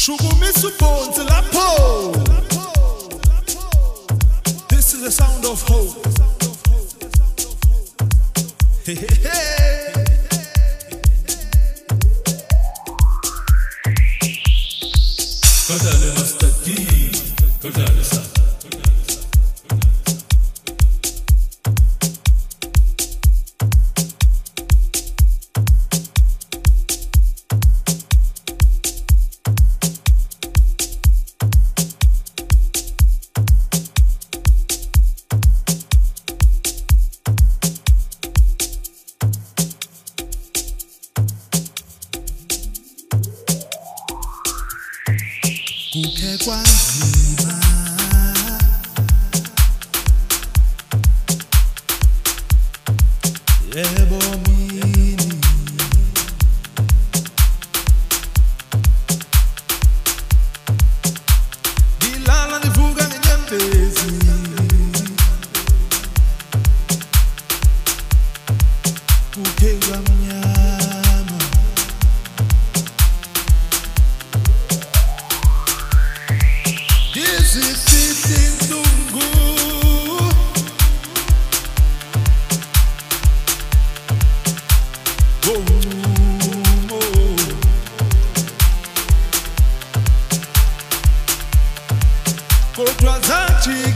Shukumisa ubhonzi lapho. This is the sound of hope. Hey, hey, hey. Kadale mastaki, kadale sa. Kuke kwanzima yebo mini dilala nivuka ngenyembezi kuke kwamnyama Kodwa zathi